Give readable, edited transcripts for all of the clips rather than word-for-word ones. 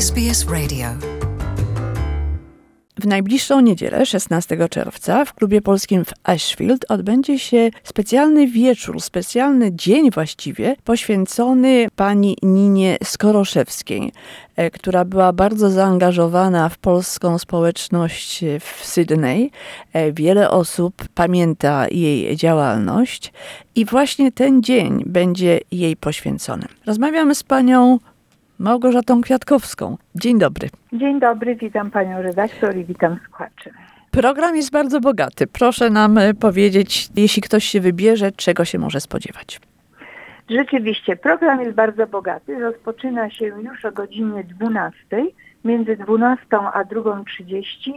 SBS Radio. W najbliższą niedzielę, 16 czerwca, w klubie polskim w Ashfield odbędzie się specjalny wieczór, specjalny dzień właściwie, poświęcony pani Ninie Skoroszewskiej, która była bardzo zaangażowana w polską społeczność w Sydney. Wiele osób pamięta jej działalność i właśnie ten dzień będzie jej poświęcony. Rozmawiamy z panią Małgorzatą Kwiatkowską. Dzień dobry. Dzień dobry, witam panią redaktor i witam słuchaczy. Program jest bardzo bogaty. Proszę nam powiedzieć, jeśli ktoś się wybierze, czego się może spodziewać. Rzeczywiście, program jest bardzo bogaty. Rozpoczyna się już o godzinie 12. Między 12 a 2:30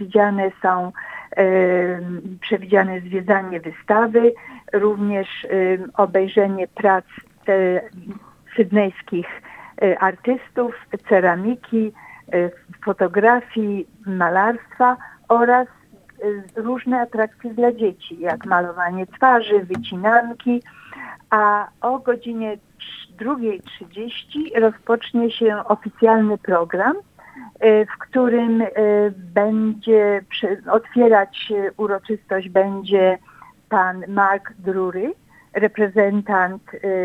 przewidziane zwiedzanie wystawy, również obejrzenie prac sydnejskich artystów, ceramiki, fotografii, malarstwa oraz różne atrakcje dla dzieci, jak malowanie twarzy, wycinanki, a o godzinie 2:30 rozpocznie się oficjalny program, w którym będzie otwierać uroczystość będzie pan Mark Drury, reprezentant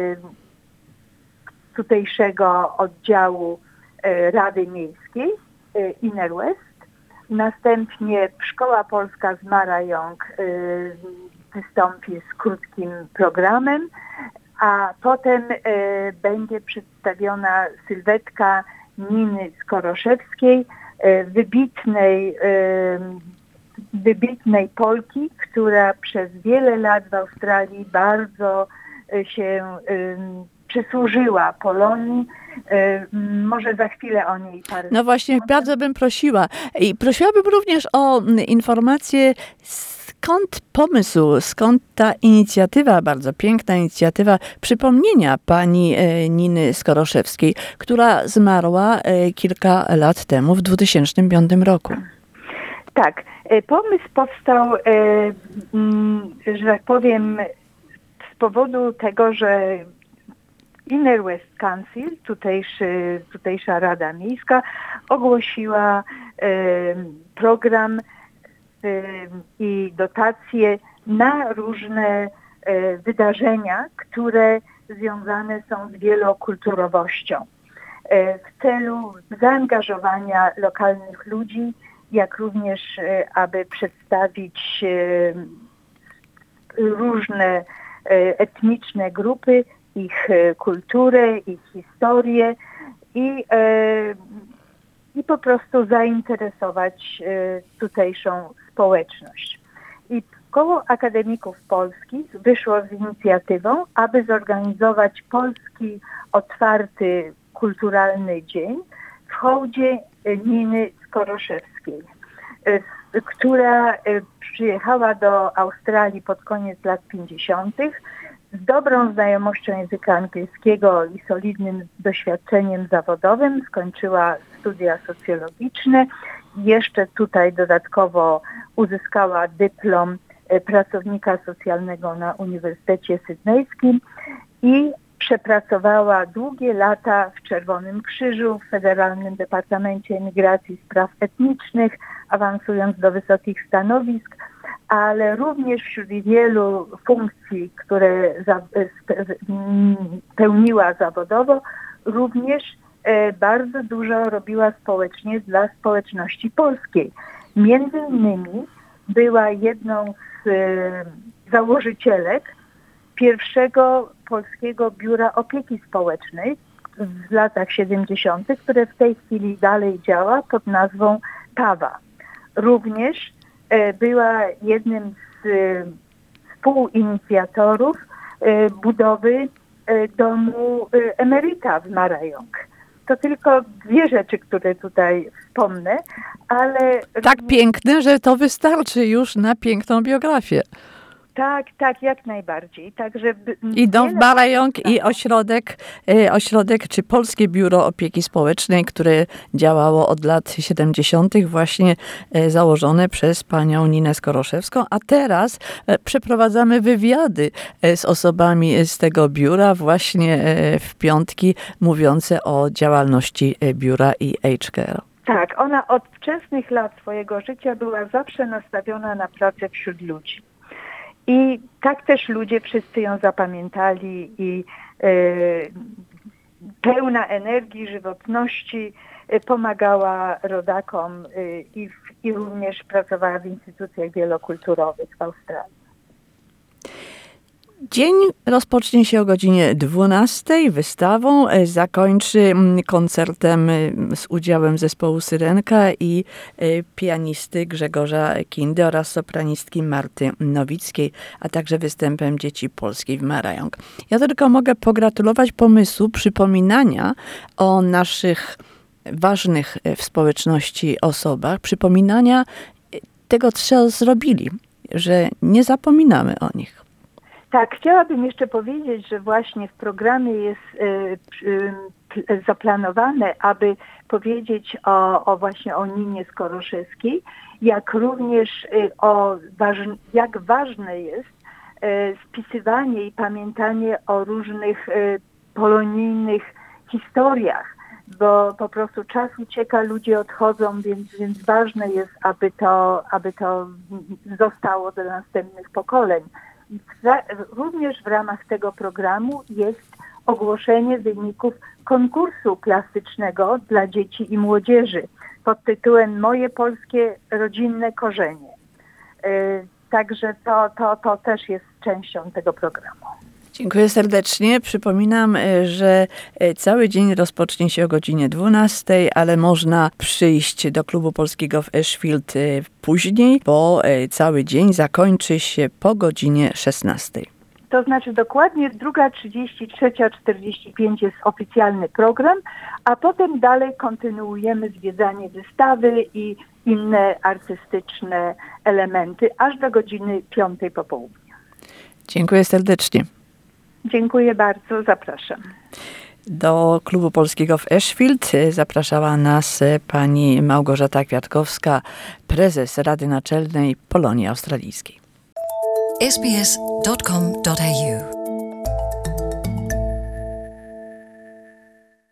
tutejszego oddziału Rady Miejskiej Inner West. Następnie Szkoła Polska z Marajong wystąpi z krótkim programem, a potem będzie przedstawiona sylwetka Niny Skoroszewskiej, wybitnej Polki, która przez wiele lat w Australii bardzo się przysłużyła Polonii. Może za chwilę o niej parę. No właśnie, bardzo bym prosiła. I prosiłabym również o informację, skąd pomysł, skąd ta inicjatywa, bardzo piękna inicjatywa przypomnienia pani Niny Skoroszewskiej, która zmarła kilka lat temu, w 2005 roku. Tak, pomysł powstał, że tak powiem, z powodu tego, że Inner West Council, tutejsza Rada Miejska, ogłosiła program i dotacje na różne wydarzenia, które związane są z wielokulturowością. W celu zaangażowania lokalnych ludzi, jak również aby przedstawić różne etniczne grupy, ich kulturę, ich historię i po prostu zainteresować tutejszą społeczność. I Koło Akademików Polskich wyszło z inicjatywą, aby zorganizować polski otwarty kulturalny dzień w hołdzie Niny Skoroszewskiej, która przyjechała do Australii pod koniec lat 50. z dobrą znajomością języka angielskiego i solidnym doświadczeniem zawodowym. Skończyła studia socjologiczne. Jeszcze tutaj dodatkowo uzyskała dyplom pracownika socjalnego na Uniwersytecie Sydnejskim i przepracowała długie lata w Czerwonym Krzyżu, w Federalnym Departamencie Emigracji i Spraw Etnicznych, awansując do wysokich stanowisk, ale również wśród wielu funkcji, które pełniła zawodowo, również bardzo dużo robiła społecznie dla społeczności polskiej. Między innymi była jedną z założycielek pierwszego polskiego biura opieki społecznej w latach 70., które w tej chwili dalej działa pod nazwą PAWA. Również była jednym z współinicjatorów budowy domu emeryta w Marajong. To tylko dwie rzeczy, które tutaj wspomnę, ale... Tak piękne, że to wystarczy już na piękną biografię. Tak, jak najbardziej. Tak, żeby Idą w Marajong i ośrodek czy Polskie Biuro Opieki Społecznej, które działało od lat 70. właśnie założone przez panią Ninę Skoroszewską, a teraz przeprowadzamy wywiady z osobami z tego biura właśnie w piątki mówiące o działalności biura i Age Care. Tak, ona od wczesnych lat swojego życia była zawsze nastawiona na pracę wśród ludzi. I tak też ludzie wszyscy ją zapamiętali i pełna energii, żywotności pomagała rodakom i również pracowała w instytucjach wielokulturowych w Australii. Dzień rozpocznie się o godzinie 12 wystawą, zakończy koncertem z udziałem zespołu Syrenka i pianisty Grzegorza Kindy oraz sopranistki Marty Nowickiej, a także występem dzieci polskiej w Marajong. Ja tylko mogę pogratulować pomysłu przypominania o naszych ważnych w społeczności osobach, przypominania tego, co zrobili, że nie zapominamy o nich. Tak, chciałabym jeszcze powiedzieć, że właśnie w programie jest zaplanowane, aby powiedzieć właśnie o Ninie Skoroszewskiej, jak również jak ważne jest spisywanie i pamiętanie o różnych polonijnych historiach, bo po prostu czas ucieka, ludzie odchodzą, więc ważne jest, aby to zostało do następnych pokoleń. Również w ramach tego programu jest ogłoszenie wyników konkursu plastycznego dla dzieci i młodzieży pod tytułem Moje polskie rodzinne korzenie. Także to też jest częścią tego programu. Dziękuję serdecznie. Przypominam, że cały dzień rozpocznie się o godzinie 12, ale można przyjść do Klubu Polskiego w Ashfield później, bo cały dzień zakończy się po godzinie 16. To znaczy dokładnie 2:30, 3:45 jest oficjalny program, a potem dalej kontynuujemy zwiedzanie wystawy i inne artystyczne elementy, aż do godziny 5 po południu. Dziękuję serdecznie. Dziękuję bardzo, zapraszam. Do Klubu Polskiego w Ashfield zapraszała nas pani Małgorzata Kwiatkowska, prezes Rady Naczelnej Polonii Australijskiej. sbs.com.au